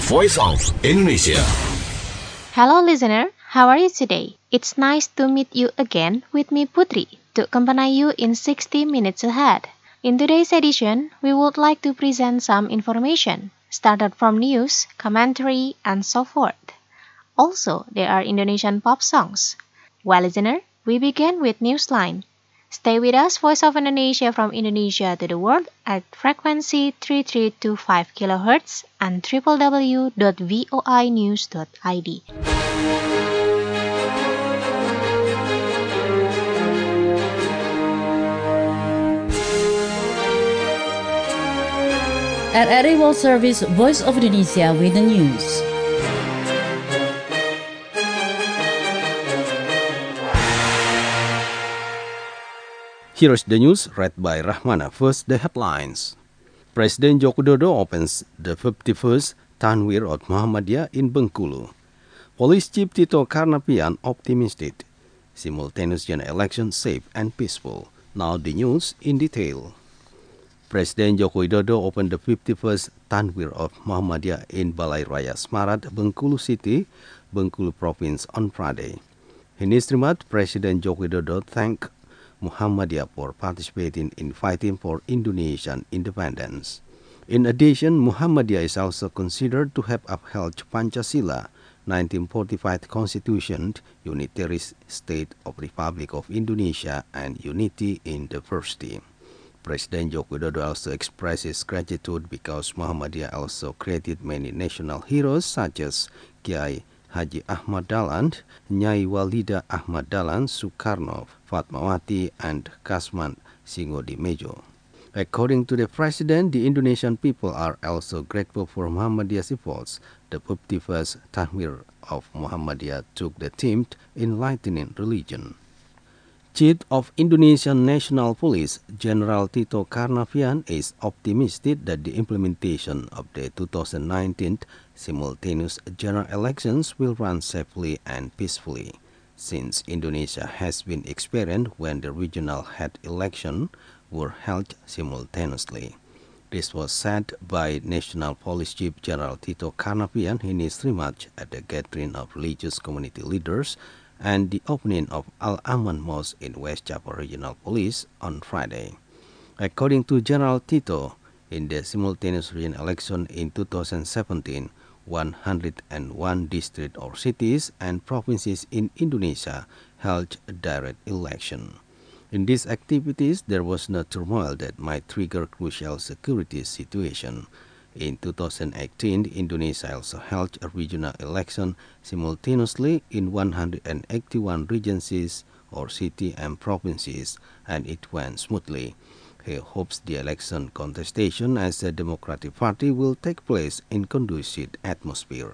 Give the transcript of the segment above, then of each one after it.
Voice of Indonesia. Hello listener, how are you today? It's nice to meet you again with me Putri to accompany you in 60 minutes ahead. In today's edition, we would like to present some information, started from news, commentary, and so forth. Also, there are Indonesian pop songs. Well listener, we begin with Newsline. Stay with us, Voice of Indonesia from Indonesia to the world at frequency 3325 kHz and www.voinews.id. RRI World Service Voice of Indonesia with the news. Here is the news read by Rahmana. First, the headlines. President Joko Widodo opens the 51st Tanwir of Muhammadiyah in Bengkulu. Police Chief Tito Karnavian optimistic. Simultaneous general election safe and peaceful. Now the news in detail. President Joko Widodo opened the 51st Tanwir of Muhammadiyah in Balai Raya Semarat, Bengkulu City, Bengkulu Province on Friday. In his remarks, President Joko Widodo thanked Muhammadiyah for participating in fighting for Indonesian independence. In addition, Muhammadiyah is also considered to have upheld Pancasila, 1945 Constitution, unitary state of Republic of Indonesia, and unity in diversity. President Joko Widodo also expresses gratitude because Muhammadiyah also created many national heroes such as Kiai Haji Ahmad Dahlan, Nyai Walida Ahmad Dahlan, Soekarno, Fatmawati, and Kasman Singodimejo. According to the President, the Indonesian people are also grateful for Muhammadiyah's efforts. The 51st Tanwir of Muhammadiyah took the theme Enlightening Religion. Chief of Indonesian National Police, General Tito Karnavian, is optimistic that the implementation of the 2019 simultaneous general elections will run safely and peacefully, since Indonesia has been experienced when the regional head elections were held simultaneously. This was said by National Police Chief General Tito Karnavian in his remarks at the gathering of religious community leaders and the opening of Al-Aman Mosque in West Java Regional Police on Friday. According to General Tito, in the simultaneous regional election in 2017, 101 districts or cities and provinces in Indonesia held a direct election. In these activities, there was no turmoil that might trigger crucial security situation. In 2018, Indonesia also held a regional election simultaneously in 181 regencies or city and provinces, and it went smoothly. He hopes the election contestation as the Democratic Party will take place in conducive atmosphere.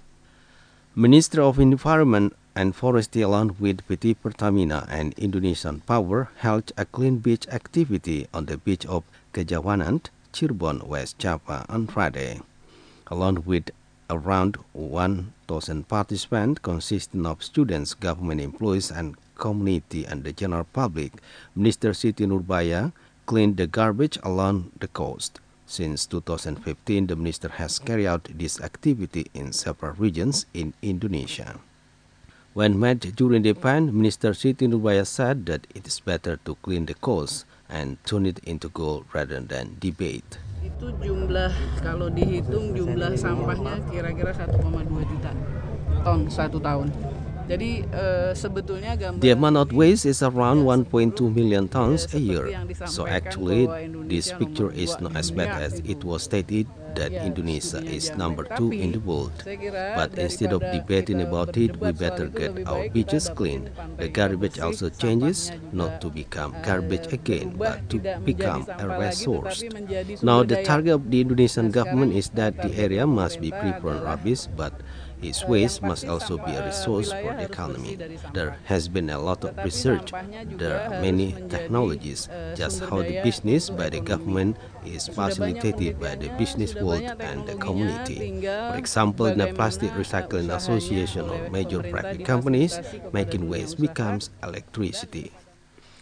Minister of Environment and Forestry along with PT Pertamina and Indonesian Power held a clean beach activity on the beach of Kejawanan, Cirebon, West Java on Friday. Along with around 1,000 participants consisting of students, government employees, and community and the general public, Minister Siti Nurbaya cleaned the garbage along the coast. Since 2015, the minister has carried out this activity in several regions in Indonesia. When met during the event, Minister Siti Nurbaya said that it is better to clean the coast and turn it into gold rather than debate. Itu kalau dihitung jumlah sampahnya kira-kira 1,2 juta ton satu tahun. Jadi sebetulnya the amount of waste is around 1.2 million tons a year. So actually, this picture is not as bad as it was stated that Indonesia is number 2 in the world. But instead of debating about it, we better get our beaches clean. The garbage also changes, not to become garbage again, but to become a resource. Now the target of the Indonesian government is that the area must be free from rubbish, but its waste must also be a resource for the economy. There has been a lot of research. There are many technologies. Just how the business by the government is facilitated by the business world and the community. For example, in a plastic recycling association or major private companies, making waste becomes electricity.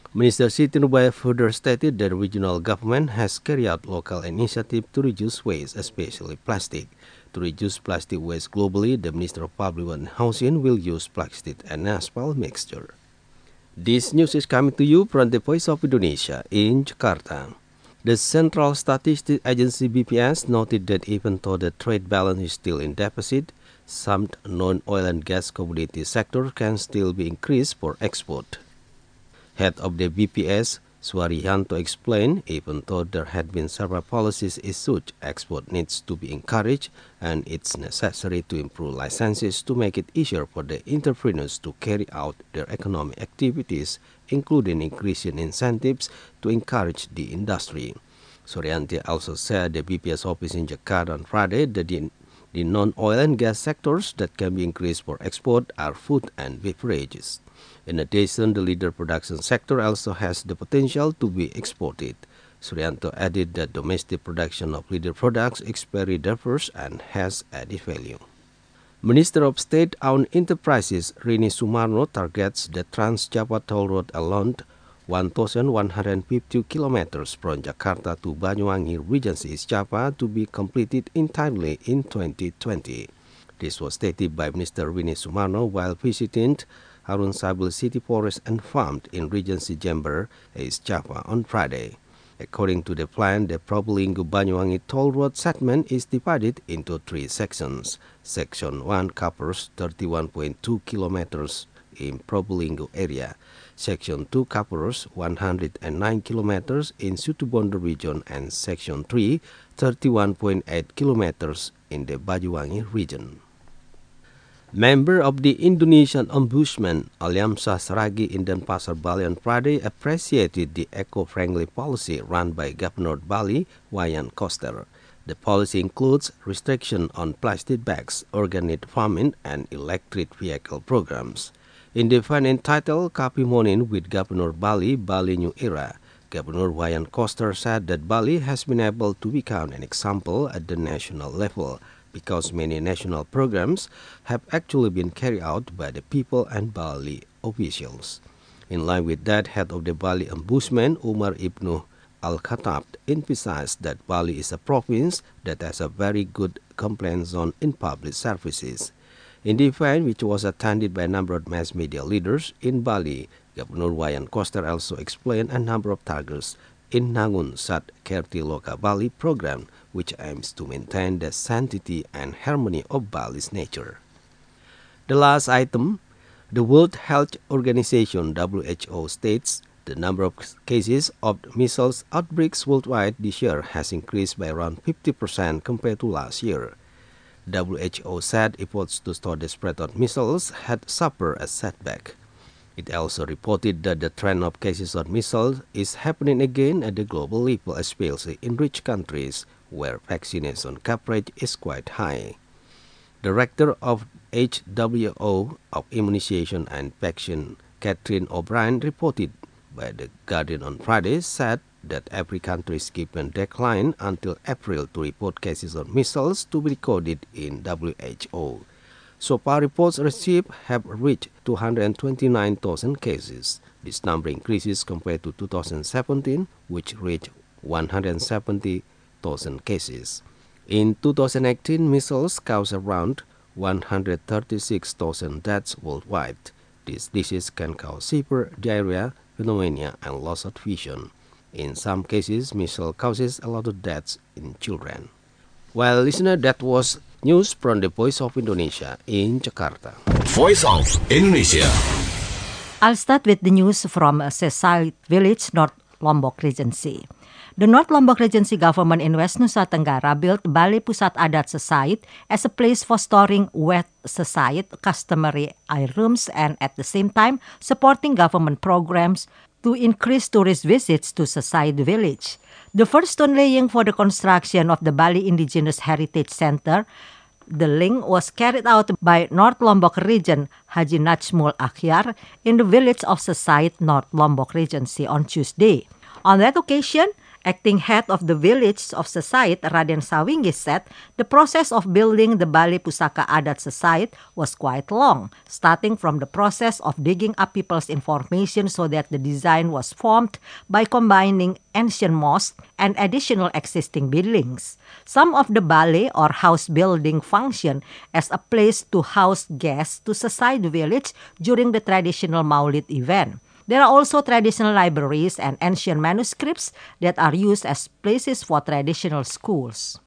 Minister Siti Nurbaya further stated that the regional government has carried out local initiatives to reduce waste, especially plastic. To reduce plastic waste globally, the Minister of Public Works and Housing will use plastic and asphalt mixture. This news is coming to you from the Voice of Indonesia in Jakarta. The Central Statistics Agency BPS noted that even though the trade balance is still in deficit, some non-oil and gas commodity sector can still be increased for export. Head of the BPS, Suharyanto, explained, even though there had been several policies issued, export needs to be encouraged and it's necessary to improve licenses to make it easier for the entrepreneurs to carry out their economic activities, including increasing incentives to encourage the industry. Suharyanto also said the BPS office in Jakarta on Friday that the non-oil and gas sectors that can be increased for export are food and beverages. In addition, the leather production sector also has the potential to be exported. Suharyanto added that domestic production of leather products is very diverse and has added value. Minister of State-owned enterprises Rini Sumarno targets the Trans-Java Toll Road along 1,150 kilometers from Jakarta to Banyuwangi, Regency East Java to be completed entirely in 2020. This was stated by Minister Rini Sumarno while visiting Harun Sabil City Forest and Farm in Regency Jember, East Java on Friday. According to the plan, the Probolinggo-Banyuwangi Toll Road segment is divided into 3 sections. Section 1 covers 31.2 kilometers in Probolinggo area. Section 2 covers 109 kilometers in Situbondo region and Section 3, 31.8 kilometers in the Banyuwangi region. Member of the Indonesian Ombudsman Alyamsah Saragi in Denpasar, Bali on Friday appreciated the eco-friendly policy run by Governor Bali, Wayan Koster. The policy includes restriction on plastic bags, organic farming, and electric vehicle programs. In the event entitled Kapi Morning with Governor Bali, Bali New Era, Governor Wayan Koster said that Bali has been able to become an example at the national level, because many national programs have actually been carried out by the people and Bali officials. In line with that, head of the Bali Ombudsman, Umar Ibnu Al-Khattab, emphasized that Bali is a province that has a very good complaint zone in public services. In the event, which was attended by a number of mass media leaders in Bali, Governor Wayan Koster also explained a number of targets in Nangun Sat Kerti Loka Bali program, which aims to maintain the sanctity and harmony of Bali's nature. The last item, the World Health Organization WHO states the number of cases of measles outbreaks worldwide this year has increased by around 50% compared to last year. WHO said efforts to stop the spread of measles had suffered a setback. It also reported that the trend of cases of measles is happening again at the global level, especially in rich countries where vaccination coverage is quite high. Director of HWO of Immunization and Vaccine, Catherine O'Brien, reported by The Guardian on Friday, said that every country is given deadline until April to report cases of measles to be recorded in WHO. So far, reports received have reached 229,000 cases. This number increases compared to 2017, which reached 170,000 cases. In 2018, measles caused around 136,000 deaths worldwide. This disease can cause severe diarrhea, pneumonia, and loss of vision. In some cases, measles causes a lot of deaths in children. Well, listener, that was news from the Voice of Indonesia in Jakarta. Voice of Indonesia. I'll start with the news from Sesaid Village, North Lombok Regency. The North Lombok Regency government in West Nusa Tenggara built Balai Pusat Adat Sesaid as a place for storing wet Sesaid, customary heirlooms, and at the same time supporting government programs to increase tourist visits to Sesaid Village. The first stone laying for the construction of the Bali Indigenous Heritage Center, the link was carried out by North Lombok Region Haji Najmul Akhyar in the village of Sesaid, North Lombok Regency on Tuesday. On that occasion, Acting head of the village of Sesait, Raden Sawinggi said the process of building the Balai Pusaka Adat Sesait was quite long, starting from the process of digging up people's information so that the design was formed by combining ancient mosques and additional existing buildings. Some of the balai or house building function as a place to house guests to Sesait village during the traditional Maulid event. There are also traditional libraries and ancient manuscripts that are used as places for traditional schools.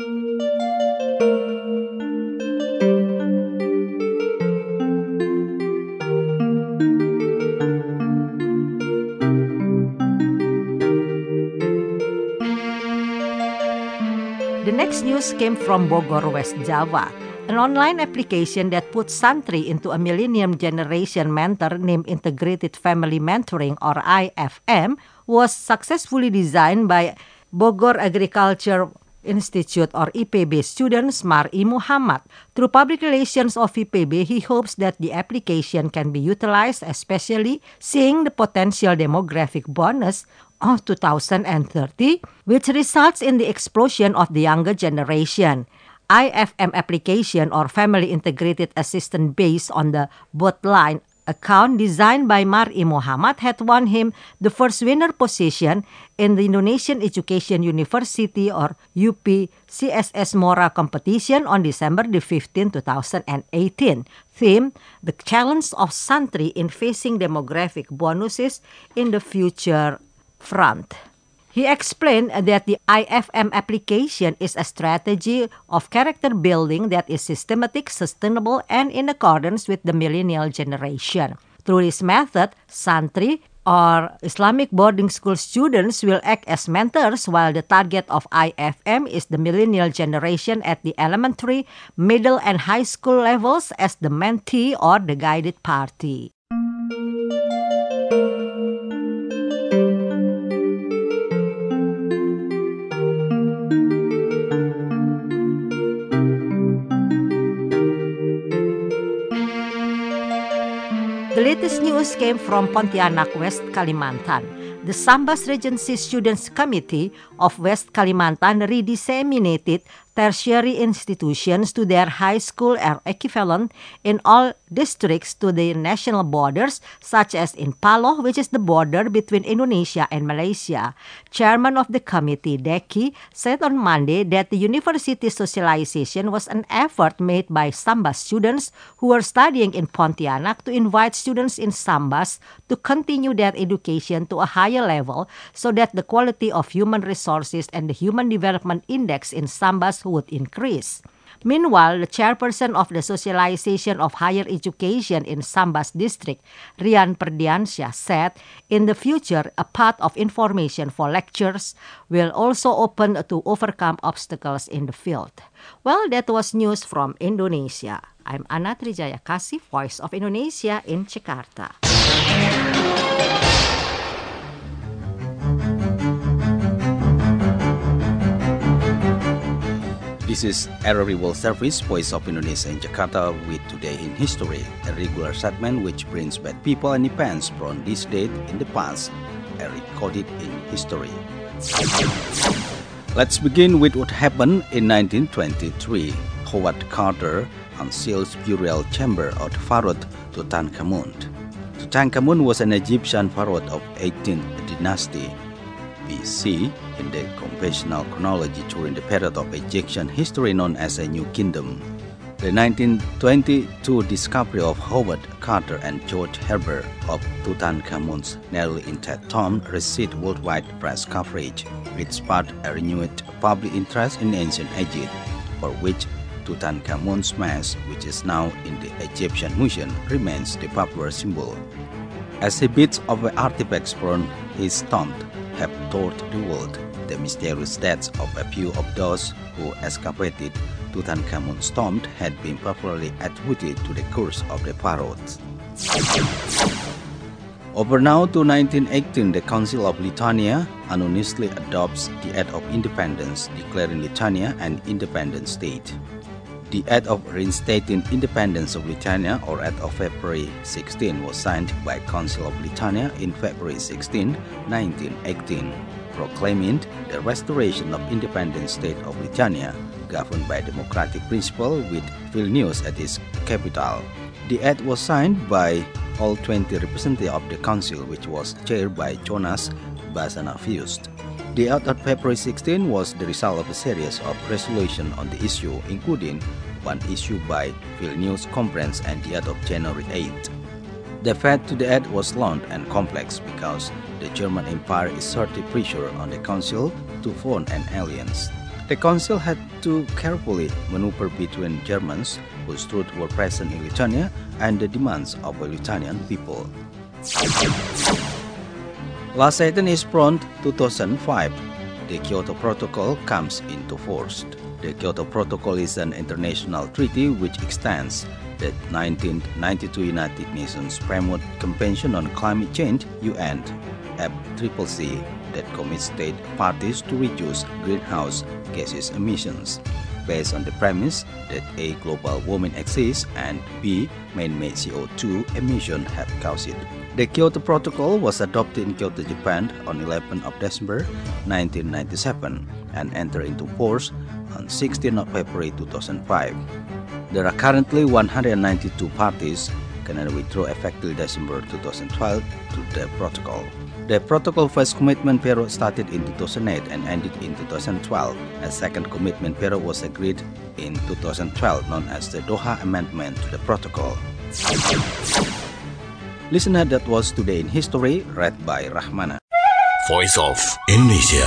The next news came from Bogor, West Java. An online application that puts Santri into a millennium generation mentor named Integrated Family Mentoring or IFM was successfully designed by Bogor Agriculture Institute or IPB students Mar'i Muhammad. Through public relations of IPB, he hopes that the application can be utilized, especially seeing the potential demographic bonus of 2030, which results in the explosion of the younger generation. IFM application or Family Integrated Assistant based on the Botline account designed by Mar'i Muhammad had won him the first winner position in the Indonesian Education University or UP CSS Mora competition on December 15, 2018. Theme, the challenge of Santri in facing demographic bonuses in the future front. He explained that the IFM application is a strategy of character building that is systematic, sustainable, and in accordance with the millennial generation. Through this method, Santri or Islamic boarding school students will act as mentors while the target of IFM is the millennial generation at the elementary, middle, and high school levels as the mentee or the guided party. The latest news came from Pontianak, West Kalimantan. The Sambas Regency Students Committee of West Kalimantan redisseminated tertiary institutions to their high school or equivalent in all districts to the national borders, such as in Paloh, which is the border between Indonesia and Malaysia. Chairman of the committee, Deki, said on Monday that the university socialization was an effort made by Sambas students who were studying in Pontianak to invite students in Sambas to continue their education to a higher level so that the quality of human resources and the Human Development Index in Sambas would increase. Meanwhile, the chairperson of the Socialization of Higher Education in Sambas District, Rian Perdiansyah, said in the future a path of information for lectures will also open to overcome obstacles in the field. Well, that was news from Indonesia. I'm Ana Trijaya Kasih, Voice of Indonesia in Jakarta. This is RRI World Service, Voice of Indonesia in Jakarta with Today in History, a regular segment which brings back people and events from this date in the past and recorded in history. Let's begin with what happened in 1923. Howard Carter unseals burial chamber of pharaoh Tutankhamun. Tutankhamun was an Egyptian pharaoh of 18th dynasty BC in the conventional chronology during the period of Egyptian history known as a New Kingdom. The 1922 discovery of Howard Carter and George Herbert of Tutankhamun's nearly intact tomb received worldwide press coverage, which sparked a renewed public interest in ancient Egypt, for which Tutankhamun's mask, which is now in the Egyptian Museum, remains the popular symbol. Exhibits of artifacts from his tomb have told the world the mysterious deaths of a few of those who excavated Tutankhamun's tomb had been popularly attributed to the curse of the pharaohs. Over now to 1918, the Council of Lithuania unanimously adopts the Act of Independence, declaring Lithuania an independent state. The Act of Reinstating Independence of Lithuania, or Act of February 16, was signed by Council of Lithuania in February 16, 1918. proclaiming the restoration of independent state of Lithuania, governed by democratic principle with Vilnius at its capital. The act was signed by all 20 representatives of the council, which was chaired by Jonas Basanavičius. The act of February 16 was the result of a series of resolutions on the issue, including one issued by Vilnius Conference and the other of January 8. The path to the act was long and complex because the German Empire exerted pressure on the council to form an alliance. The council had to carefully maneuver between Germans, whose troops were present in Lithuania, and the demands of the Lithuanian people. Last Saturn is prompt 2005. The Kyoto Protocol comes into force. The Kyoto Protocol is an international treaty which extends the 1992 United Nations Framework Convention on Climate Change (UN) FCCC that commits state parties to reduce greenhouse gases emissions, based on the premise that A. global warming exists and B. man-made CO2 emissions have caused it. The Kyoto Protocol was adopted in Kyoto, Japan on 11 of December 1997 and entered into force on 16 of February 2005. There are currently 192 parties. Canada withdrew effective December 2012 to the protocol. The protocol first commitment period started in 2008 and ended in 2012. A second commitment period was agreed in 2012, known as the Doha Amendment to the protocol. Listener, that was Today in History, read by Rahmana. Voice of Indonesia.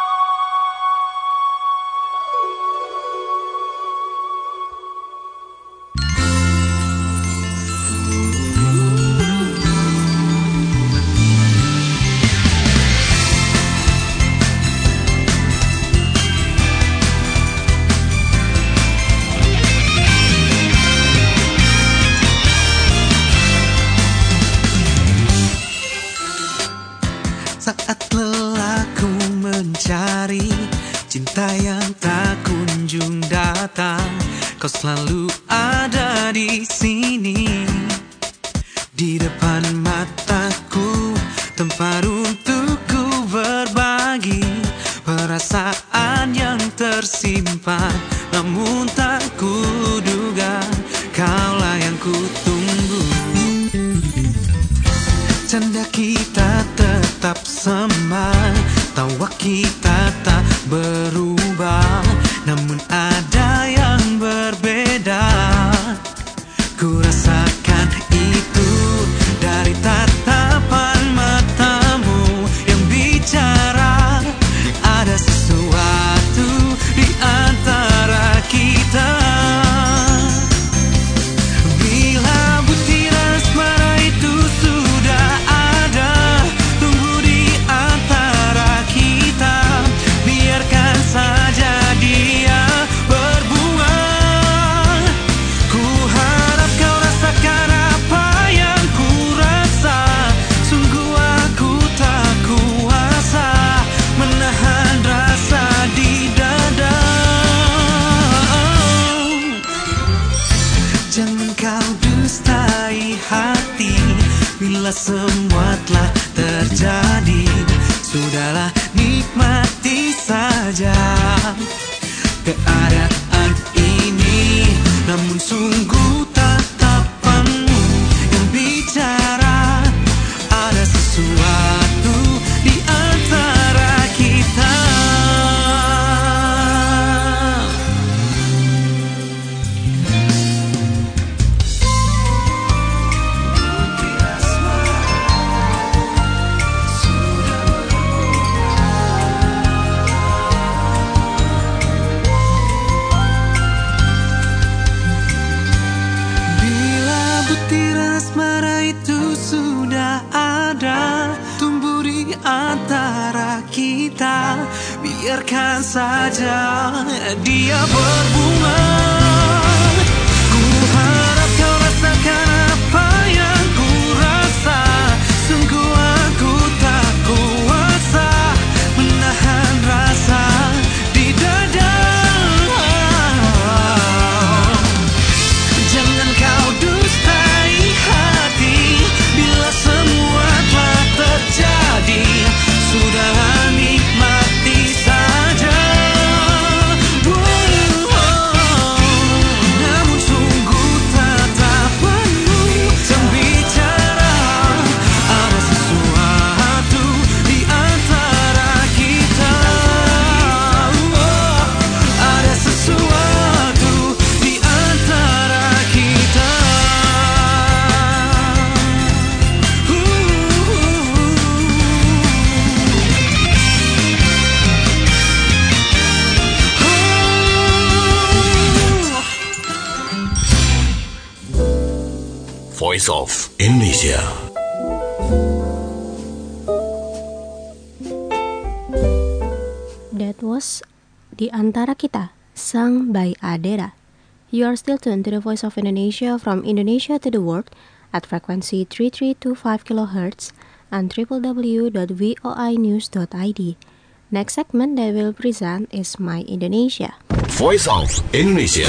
Saat lelah ku mencari cinta yang tak kunjung datang, kau selalu ada di sini, di depan mataku, tempat untuk ku berbagi perasaan yang tersimpan, namun tak kuduga kaulah yang ku tunggu. Canda kita tetap sama, tawa kita tak berubah, namun ada yang berbeda. Ku rasakan itu dari tatapan matamu yang bicara. Ada sesuatu di antara kita. Bila butir asmara itu sudah ada, tunggu di antara kita, biarkan saja dia berbunga. Ku harap kau rasakan apa yang ku rasa, sungguh aku tak kuasa menahan rasa di dada. Jangan kau dustai hati, bila semua telah terjadi, sudahlah nikmati saja keadaan ini. Namun sungguh tatapanmu yang bicara, ada sesuatu di antara kita. Asmara itu sudah ada, tumbuh di antara kita, biarkan saja dia berbunga. Ku harap kau rasakan apa yang ku rasa, sungguh aku tak kuasa menahan rasa di dada. Jangan kau dustai hati, bila semua telah terjadi, sudahlah nikmat. Voice of Indonesia. That was Di Antara Kita, sung by Adera. You are still tuned to the Voice of Indonesia from Indonesia to the world at frequency 3325 kHz and www.voinews.id. Next segment that we'll present is My Indonesia. Voice of Indonesia.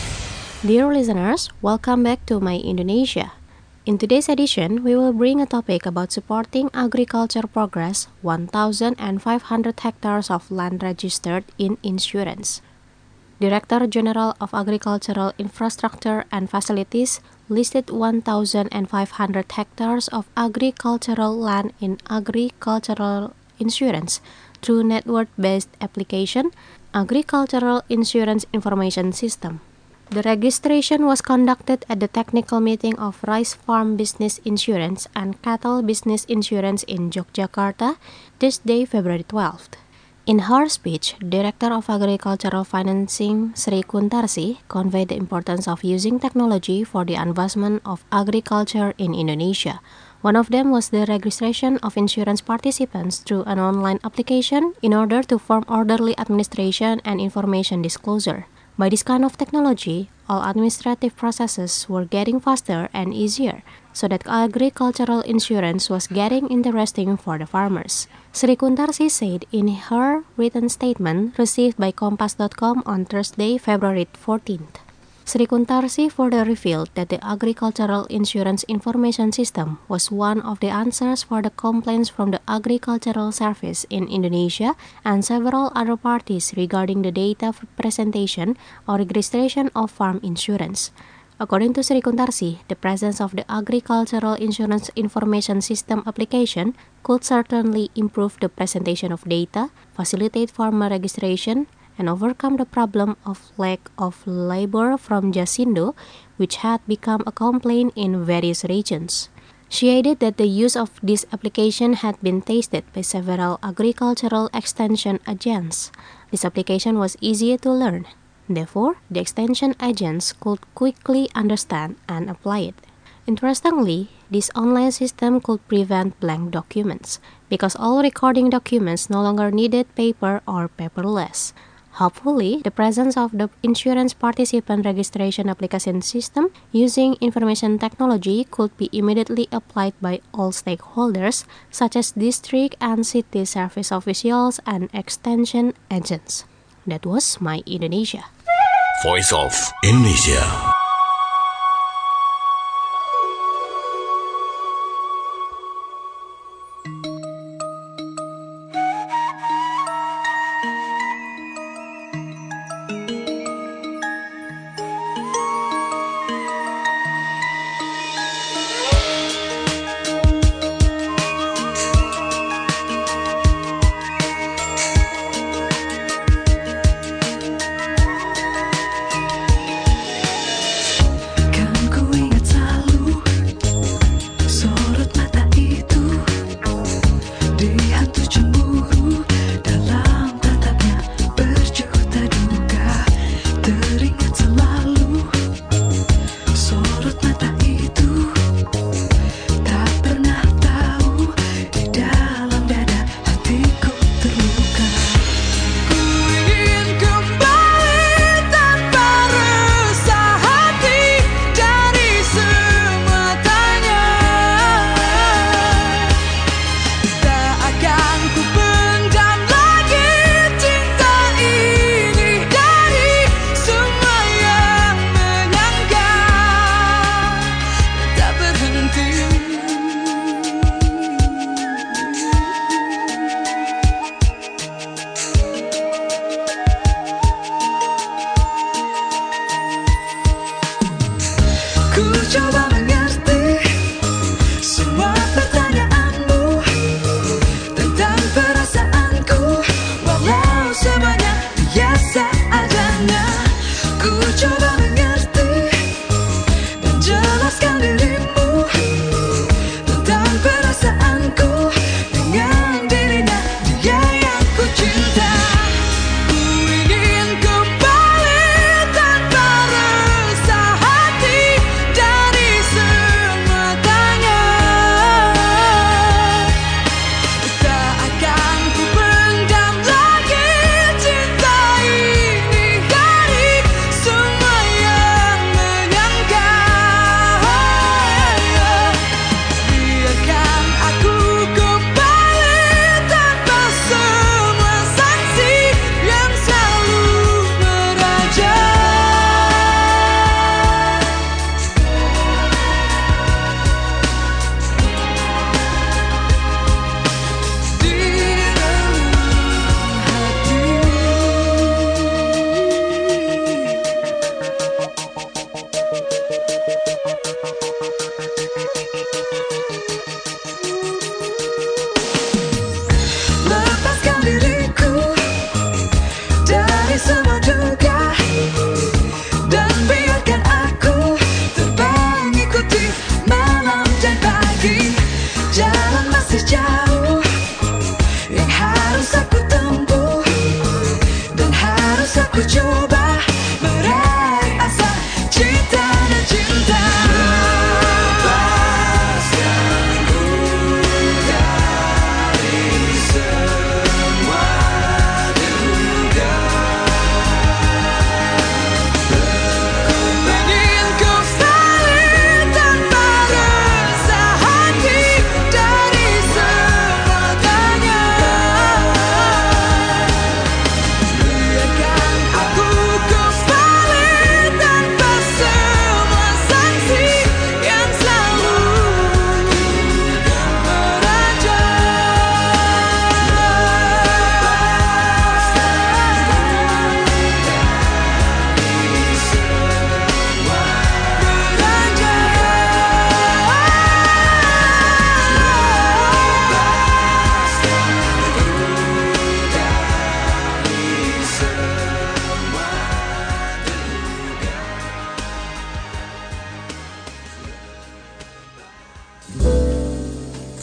Dear listeners, welcome back to My Indonesia. In today's edition, we will bring a topic about supporting agriculture progress, 1,500 hectares of land registered in insurance. Director General of Agricultural Infrastructure and Facilities listed 1,500 hectares of agricultural land in agricultural insurance through network-based application, Agricultural Insurance Information System. The registration was conducted at the technical meeting of Rice Farm Business Insurance and Cattle Business Insurance in Yogyakarta, Thursday, February 12th. In her speech, Director of Agricultural Financing Sri Kuntarsi conveyed the importance of using technology for the advancement of agriculture in Indonesia. One of them was the registration of insurance participants through an online application in order to form orderly administration and information disclosure. By this kind of technology, all administrative processes were getting faster and easier, so that agricultural insurance was getting interesting for the farmers. Sri Kuntarsi said in her written statement received by Kompas.com on Thursday, February 14th. Sri Kuntarsi further revealed that the Agricultural Insurance Information System was one of the answers for the complaints from the Agricultural Service in Indonesia and several other parties regarding the data presentation or registration of farm insurance. According to Sri Kuntarsi, the presence of the Agricultural Insurance Information System application could certainly improve the presentation of data, facilitate farmer registration, and overcome the problem of lack of labor from Jasindo, which had become a complaint in various regions. She added that the use of this application had been tested by several agricultural extension agents. This application was easier to learn. Therefore, the extension agents could quickly understand and apply it. Interestingly, this online system could prevent blank documents, because all recording documents no longer needed paper or paperless. Hopefully, the presence of the insurance participant registration application system using information technology could be immediately applied by all stakeholders, such as district and city service officials and extension agents. That was My Indonesia. Voice of Indonesia.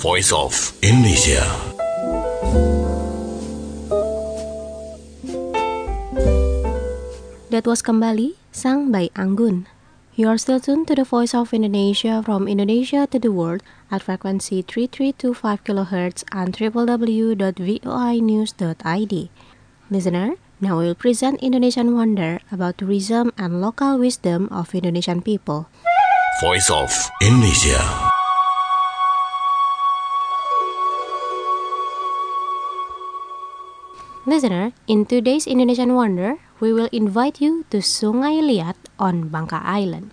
Voice of Indonesia. That was Kembali, sung by Anggun. You are still tuned to the Voice of Indonesia from Indonesia to the world at frequency 3325 kHz and www.voinews.id. Listener, now we'll present Indonesian Wonder about tourism and local wisdom of Indonesian people. Voice of Indonesia. Listener, in today's Indonesian Wonder, we will invite you to Sungai Liat on Bangka Island.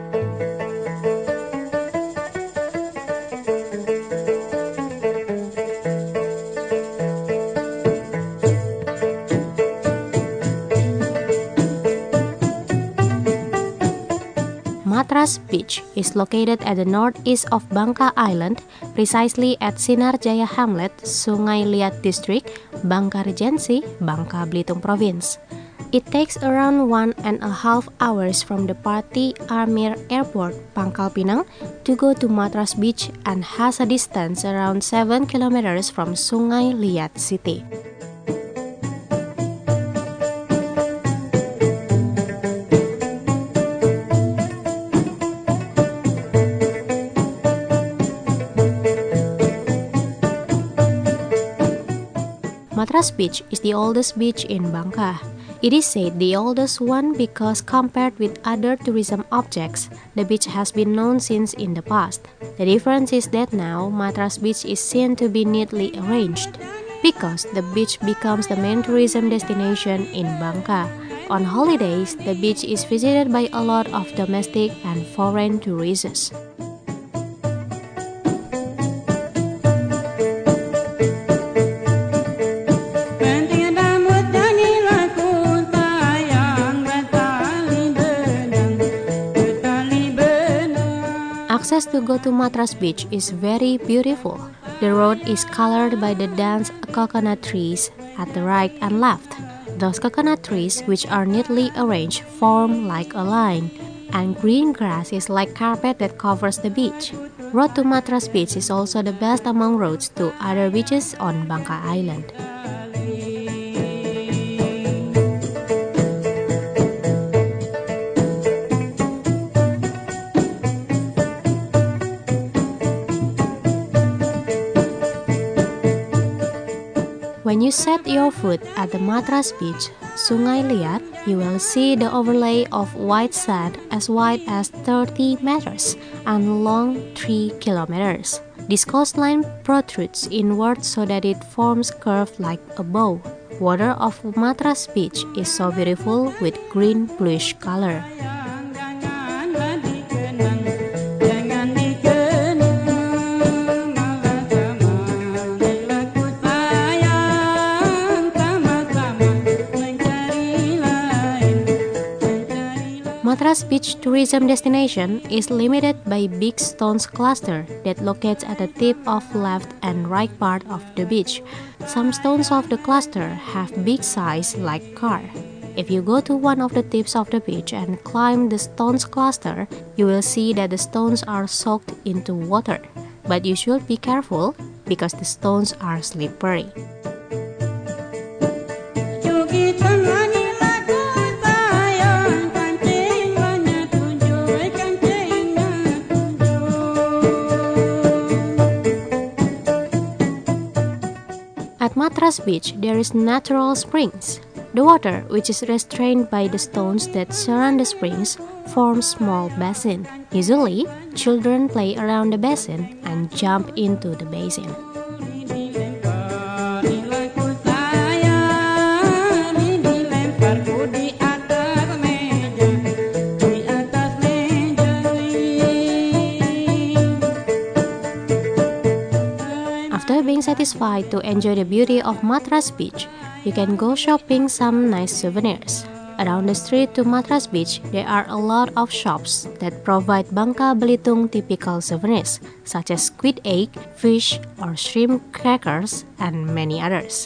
Matras Beach is located at the northeast of Bangka Island, precisely at Sinar Jaya Hamlet, Sungai Liat District, Bangka Regency, Bangka Belitung Province. It takes around 1.5 hours from the Pati Amir Airport, Pangkal Pinang, to go to Matras Beach and has a distance around 7 kilometers from Sungai Liat City. Matras Beach is the oldest beach in Bangka. It is said the oldest one because compared with other tourism objects, the beach has been known since in the past. The difference is that now Matras Beach is seen to be neatly arranged because the beach becomes the main tourism destination in Bangka. On holidays, the beach is visited by a lot of domestic and foreign tourists. Access to go to Matras Beach is very beautiful. The road is colored by the dense coconut trees at the right and left. Those coconut trees, which are neatly arranged, form like a line, and green grass is like carpet that covers the beach. Road to Matras Beach is also the best among roads to other beaches on Bangka Island. When you set your foot at the Matras Beach, Sungai Liat, you will see the overlay of white sand as wide as 30 meters and long 3 kilometers. This coastline protrudes inward so that it forms curve like a bow. Water of Matras Beach is so beautiful with green bluish color. Matras Beach tourism destination is limited by big stones cluster that locates at the tip of left and right part of the beach. Some stones of the cluster have big size like car. If you go to one of the tips of the beach and climb the stones cluster, you will see that the stones are soaked into water. But you should be careful because the stones are slippery. At Matras Beach, there is natural springs. The water, which is restrained by the stones that surround the springs, forms small basin. Usually, children play around the basin and jump into the basin. After being satisfied to enjoy the beauty of Matras Beach, you can go shopping some nice souvenirs. Around the street to Matras Beach, there are a lot of shops that provide Bangka Belitung typical souvenirs, such as squid egg, fish, or shrimp crackers, and many others.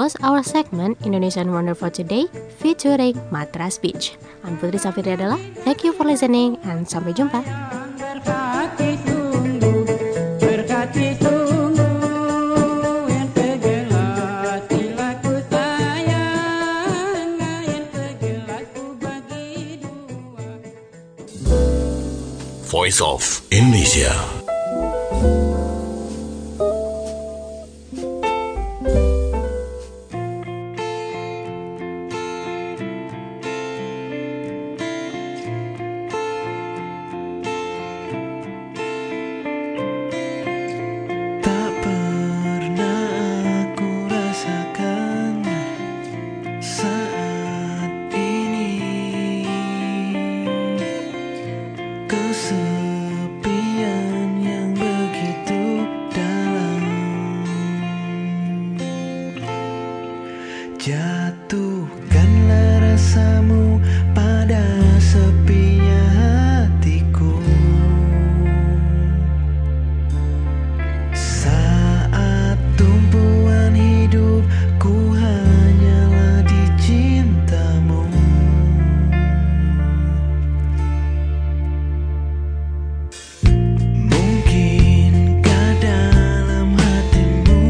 was our segment Indonesian Wonder for Today featuring Matras Beach. I'm Putri Safiriadala. Thank you for listening and sampai jumpa. Voice of Indonesia. Tak pernah aku rasakan saat ini kesepian yang begitu dalam. Jatuhkanlah rasamu pada sepinya hatiku. Saat tumpuan hidupku hanyalah di cintamu. Mungkinkah dalam hatimu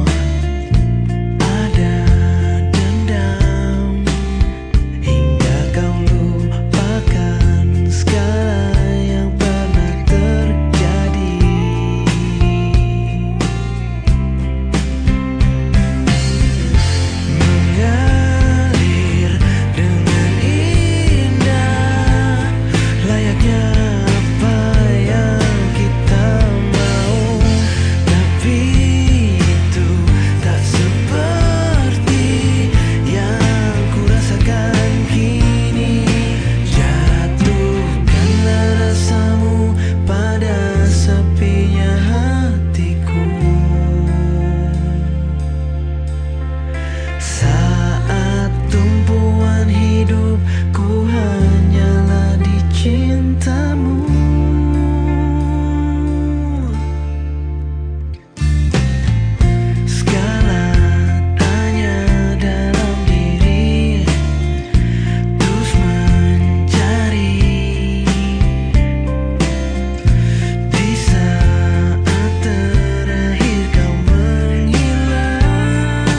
ada dendam hingga kau lupakan segala yang pernah terjadi. Mengalir dengan indah layaknya apa yang kita mau, tapi itu tak seperti yang ku rasakan kini. Jatuhkanlah rasamu pada sepinya hatiku. Saat tumpuan hidupku hanyalah di cintamu. Segala tanya dalam diri terus mencari. Di saat terakhir kau menghilang,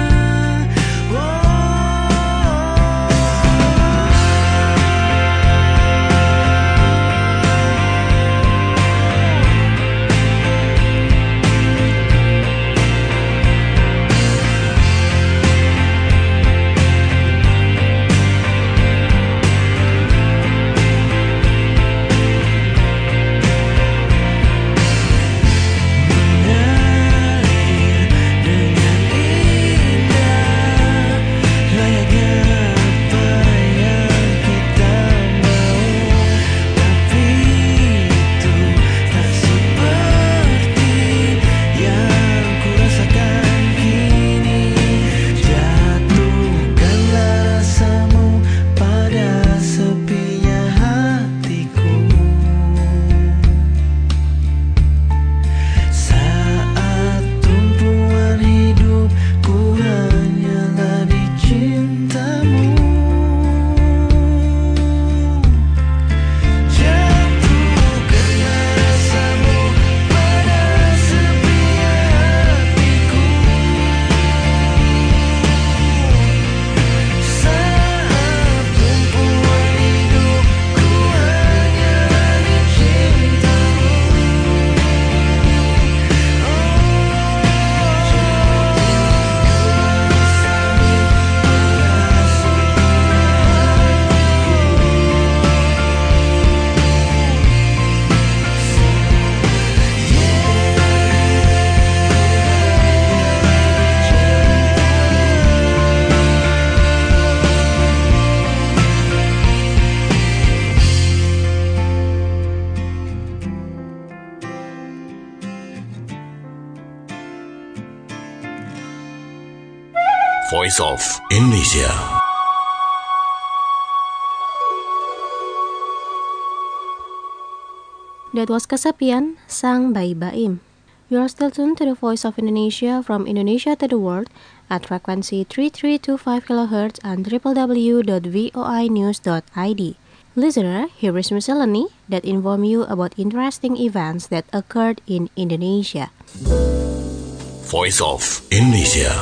mengalir dengan indah layaknya apa yang kita mau, tapi itu tak seperti yang ku rasakan kini. Jatuhkanlah rasamu pada sepinya hatiku. Saat tumpuan hidupku hanyalah di cintamu. Jatuhkanlah rasamu pada sepinya hatiku. Saat tumpuan hidupku hanyalah di cintamu. Voice of Indonesia. That was Kesepian sang Bayi Baim. You are still tuned to the Voice of Indonesia from Indonesia to the world at frequency 3325 kHz and www.voinews.id. Listener, here is miscellany that inform you about interesting events that occurred in Indonesia. Voice of Indonesia.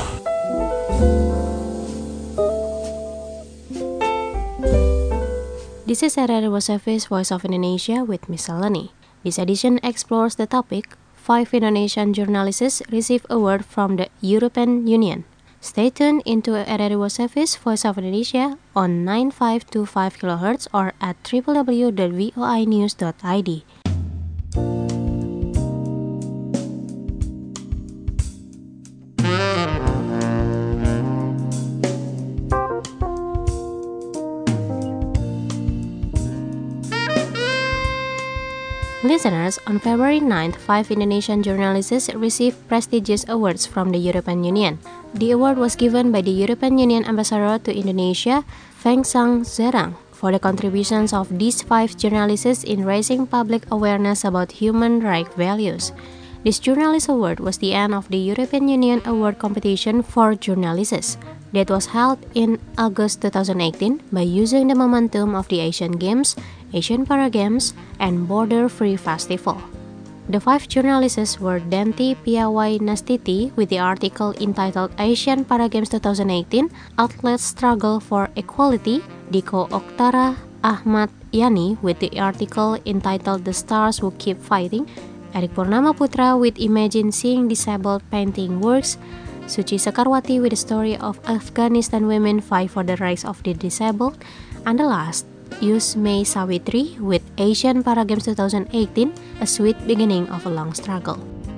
This is RRI Service Voice of Indonesia with miscellany. This edition explores the topic 5 Indonesian journalists receive award from the European Union. Stay tuned into RRI Service Voice of Indonesia on 9525 kHz or at www.voinews.id. Listeners, on February 9th, 5 Indonesian journalists received prestigious awards from the European Union. The award was given by the European Union Ambassador to Indonesia, Feng Sang Zerang, for the contributions of these 5 journalists in raising public awareness about human rights values. This Journalist Award was the end of the European Union Award competition for journalists that was held in August 2018 by using the momentum of the Asian Games, Asian Para Games, and Border Free Festival. The 5 journalists were Denti Piawai Nastiti with the article entitled Asian Para Games 2018, Athletes Struggle for Equality, Diko Oktara Ahmad Yani with the article entitled The Stars Who Keep Fighting, Erik Purnama Putra with Imagine Seeing Disabled Painting Works, Suci Sekarwati with the story of Afghanistan women fight for the rights of the disabled, and the last, Yusmei Sawitri with Asian Para Games 2018, a sweet beginning of a long struggle.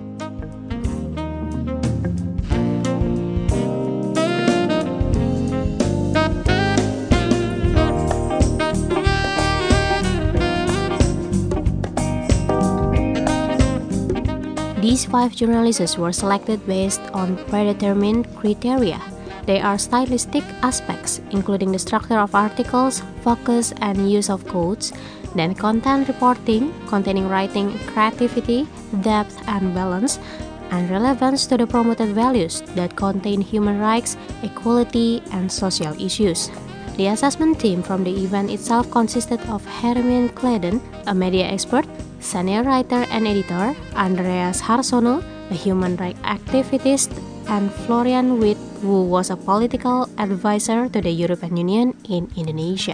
These 5 journalists were selected based on predetermined criteria. They are stylistic aspects, including the structure of articles, focus and use of quotes, then content reporting, containing writing creativity, depth and balance, and relevance to the promoted values that contain human rights, equality, and social issues. The assessment team from the event itself consisted of Hermine Clayden, a media expert, senior writer and editor, Andreas Harsono, a human rights activist, and Florian Witt, who was a political advisor to the European Union in Indonesia.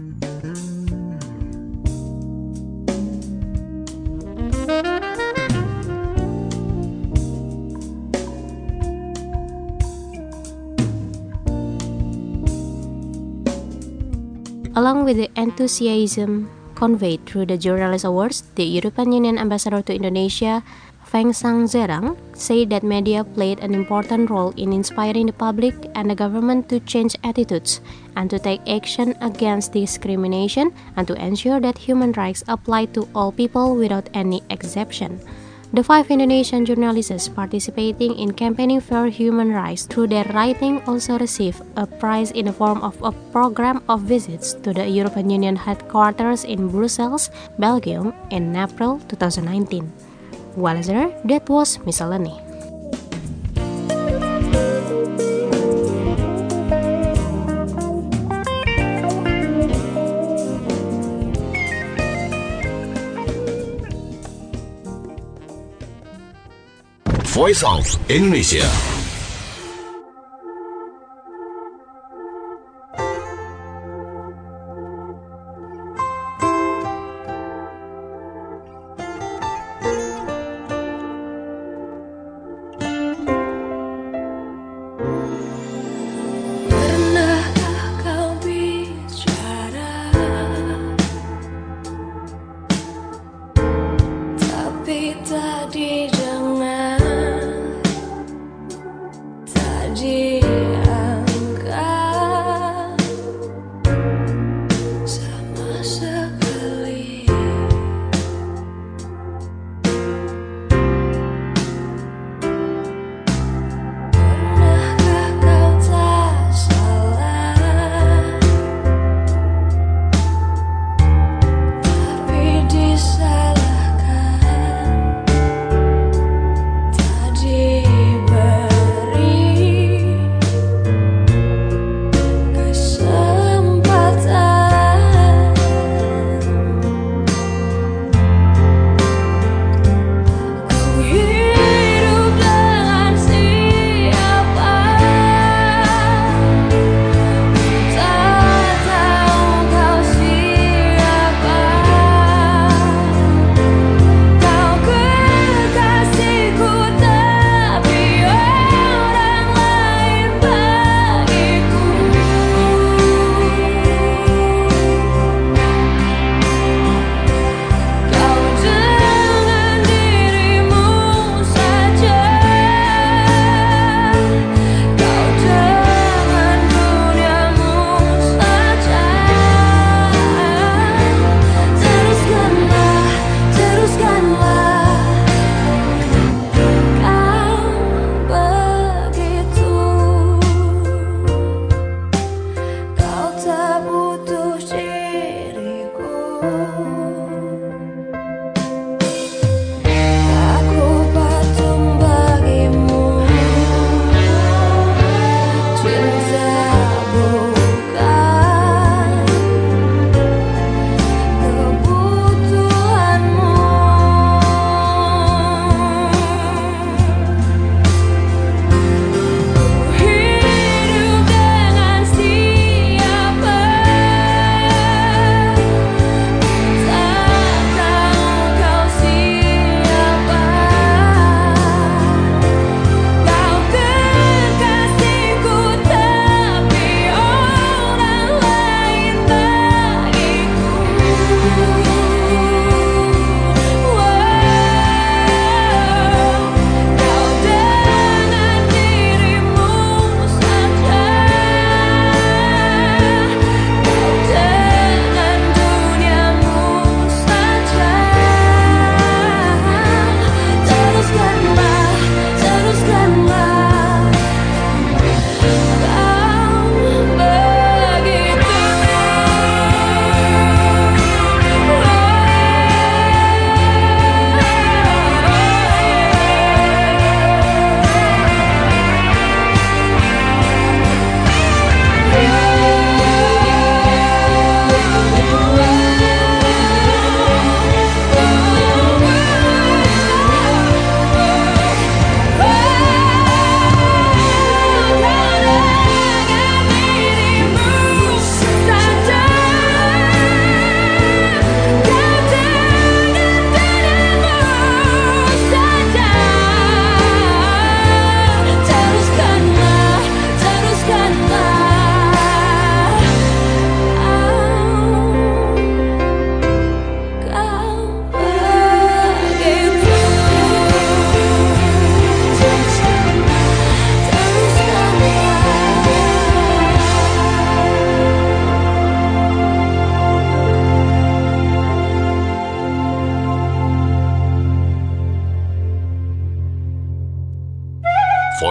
Along with the enthusiasm conveyed through the Journalist Awards, the European Union Ambassador to Indonesia, Feng Sang Zerang, said that media played an important role in inspiring the public and the government to change attitudes and to take action against discrimination and to ensure that human rights apply to all people without any exception. The 5 Indonesian journalists participating in campaigning for human rights through their writing also received a prize in the form of a program of visits to the European Union headquarters in Brussels, Belgium in April 2019. Well, sir, that was miscellany. Voice of Indonesia. Pernahkah kau bicara, tapi tak didengar?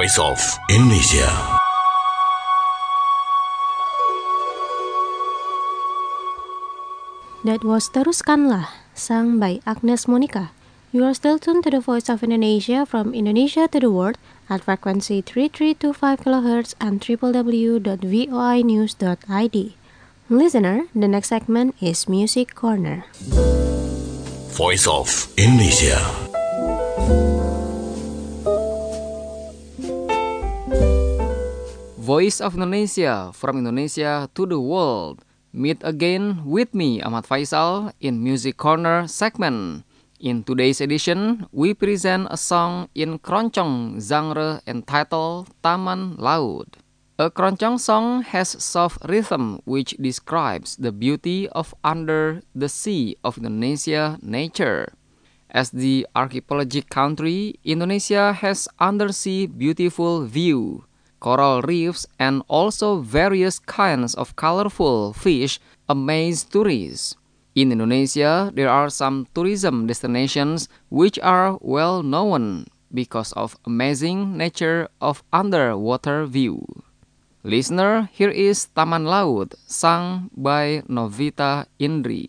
Voice of Indonesia. That was Teruskanlah, sung by Agnes Monica. You are still tuned to the Voice of Indonesia from Indonesia to the world at frequency 3325 kHz and www.voinews.id. Listener, the next segment is Music Corner. Voice of Indonesia. Voice of Indonesia, from Indonesia to the world. Meet again with me, Ahmad Faisal, in Music Corner segment. In today's edition, we present a song in keroncong genre entitled Taman Laut. A keroncong song has soft rhythm which describes the beauty of under the sea of Indonesia nature. As the archipelagic country, Indonesia has undersea beautiful view, coral reefs, and also various kinds of colorful fish amaze tourists. In Indonesia, there are some tourism destinations which are well known because of amazing nature of underwater view. Listener, here is Taman Laut, sung by Novita Indri.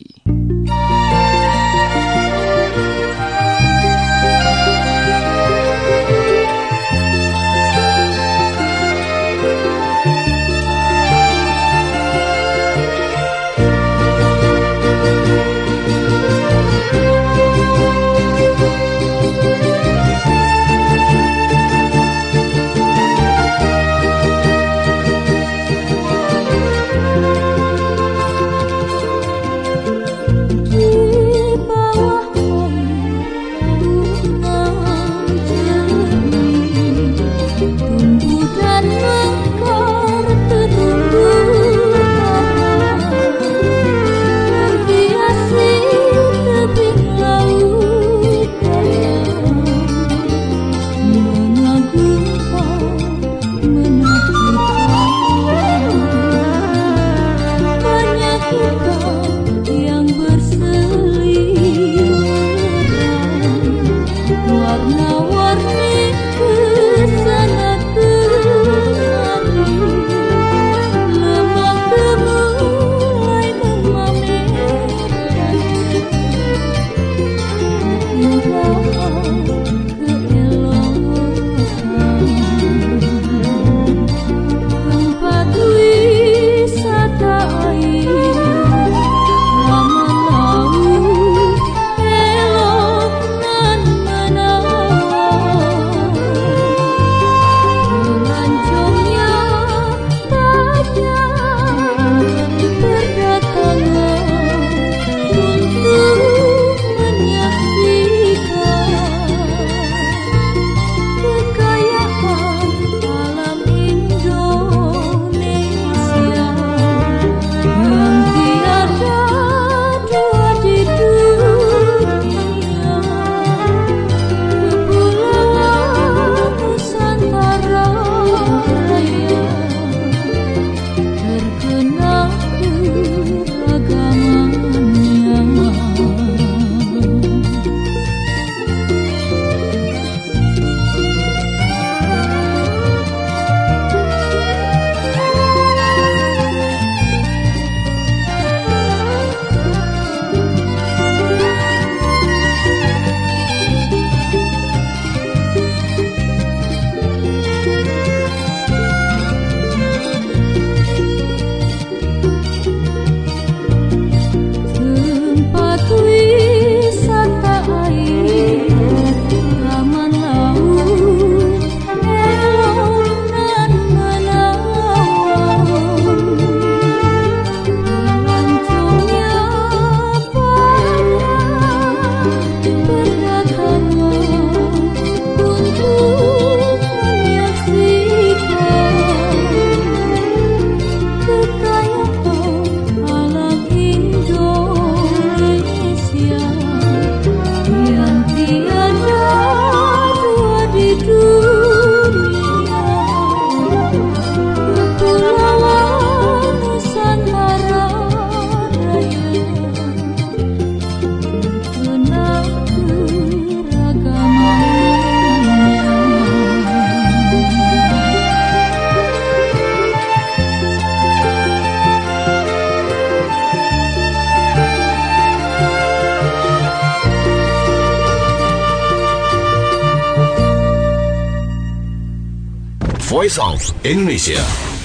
Voice of Indonesia.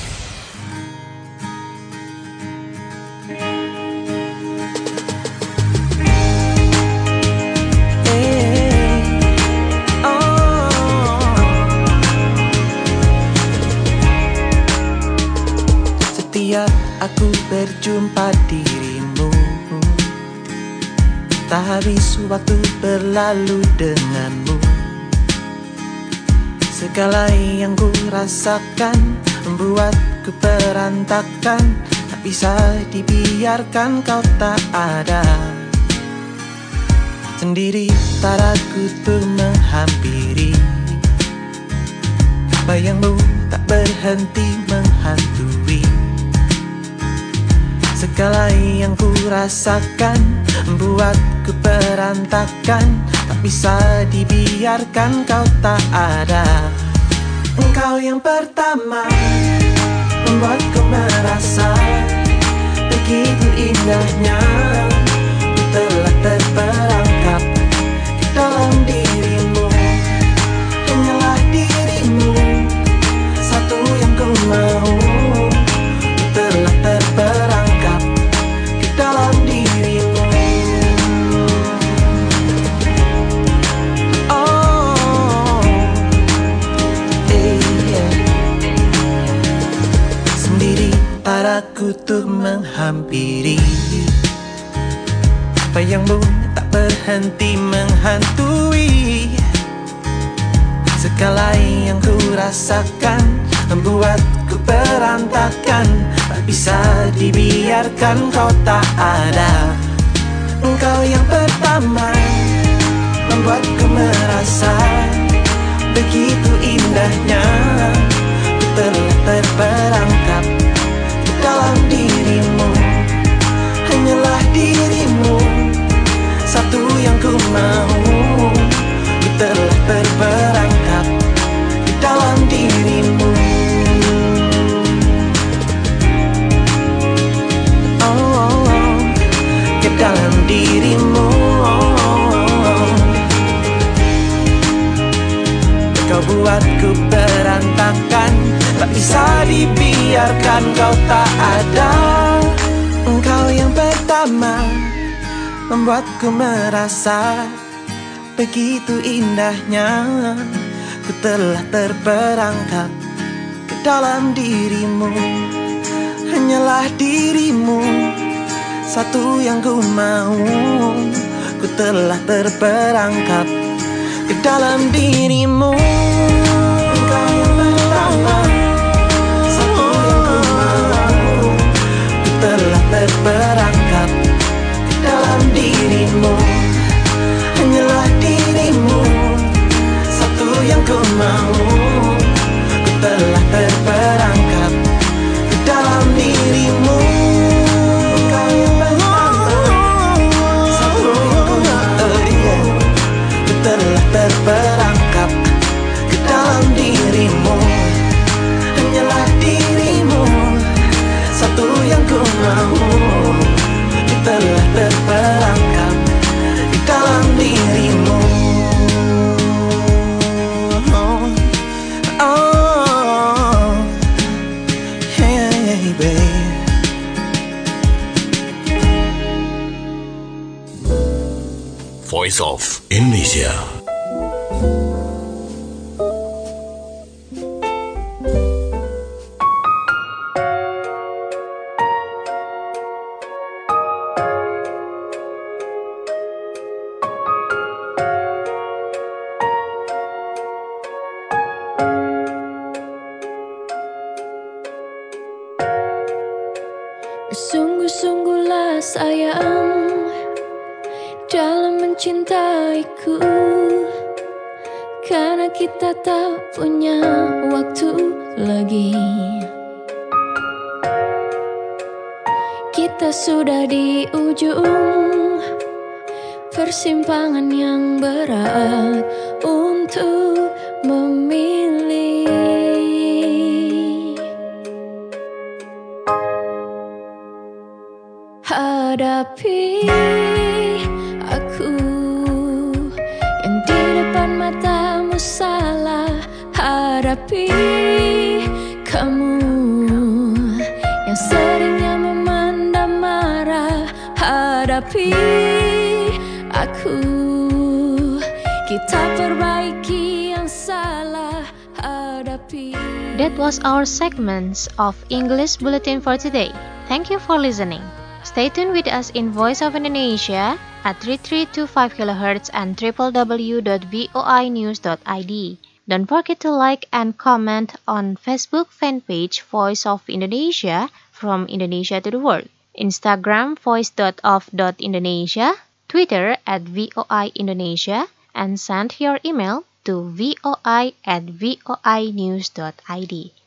Setiap aku berjumpa dirimu, tak habis waktu berlalu denganmu. Segala yang ku rasakan membuatku berantakan, tak bisa dibiarkan kau tak ada. Sendiri taraku tuh menghampiri, bayangmu tak berhenti menghantui. Segala yang ku rasakan membuatku berantakan, tak bisa dibiarkan kau tak ada. Engkau yang pertama membuatku merasa begitu indahnya. Ku telah terperangkap di dalam dirimu, hanyalah dirimu satu yang ku mau. Ku telah terperangkap di dalam dirimu. Oh, yeah. Sendiri taraku tuh menghampiri, bayangmu tak berhenti menghantui. Segala yang ku rasakan membuatku berantakan, tak bisa dibiarkan kau tak ada. Engkau yang pertama membuatku merasa begitu indahnya. Ku telah terperangkap di dalam dirimu, hanyalah dirimu satu yang ku mau. Ku telah terperangkap di dalam dirimu. Ke dalam dirimu. Kau buatku berantakan, tak bisa dibiarkan kau tak ada. Engkau yang pertama membuatku merasa begitu indahnya. Ku telah terperangkap ke dalam dirimu, hanyalah dirimu satu yang ku mau. Ku telah terperangkap ke dalam dirimu. Engkau yang pertama, satu yang ku mau. Ku telah terperangkap ke dalam dirimu, hanyalah dirimu satu yang ku mau. Ku telah terperangkap ke dalam dirimu. Telah terperangkap ke dalam dirimu, hanyalah dirimu satu yang ku mau. Ku telah terperangkap di dalam dirimu. Oh, hey babe. Voice of Indonesia. Bersungguh-sungguhlah sayang dalam mencintaiku, karena kita tak punya waktu lagi. Kita sudah di ujung persimpangan yang berat untuk memilih. Hadapi aku yang di depan matamu salah. Hadapi hadapi kamu yang seringnya memendam marah. Hadapi aku, kita perbaiki yang salah. Hadapi. That was our segments of English Bulletin for today. Thank you for listening. Stay tuned with us in Voice of Indonesia at 3325 kHz and www.voinews.id. Don't forget to like and comment on Facebook fan page Voice of Indonesia from Indonesia to the World, Instagram voice.of.indonesia, Twitter at VOI Indonesia, and send your email to voi@voinews.id.